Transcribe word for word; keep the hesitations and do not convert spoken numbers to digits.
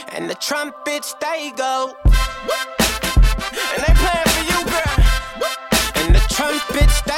and the trumpets they go, and they playing for you, girl, and the trumpets they